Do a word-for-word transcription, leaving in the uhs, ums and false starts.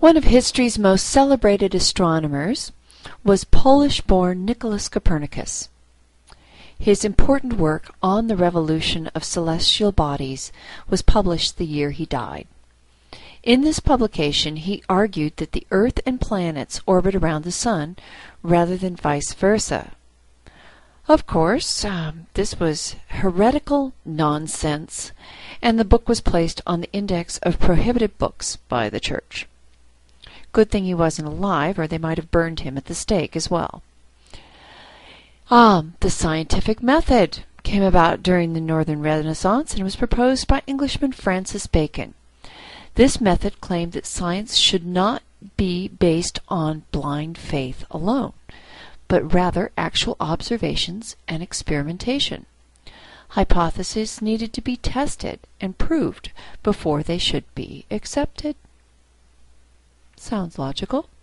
One of history's most celebrated astronomers was Polish-born Nicholas Copernicus. His important work on the revolution of celestial bodies was published the year he died. In this publication, he argued that the Earth and planets orbit around the Sun rather than vice versa. Of course, um, this was heretical nonsense, and the book was placed on the index of prohibited books by the Church. Good thing he wasn't alive, or they might have burned him at the stake as well. Um, the scientific method came about during the Northern Renaissance and was proposed by Englishman Francis Bacon. This method claimed that science should not be based on blind faith alone, but rather actual observations and experimentation. Hypotheses needed to be tested and proved before they should be accepted. Sounds logical.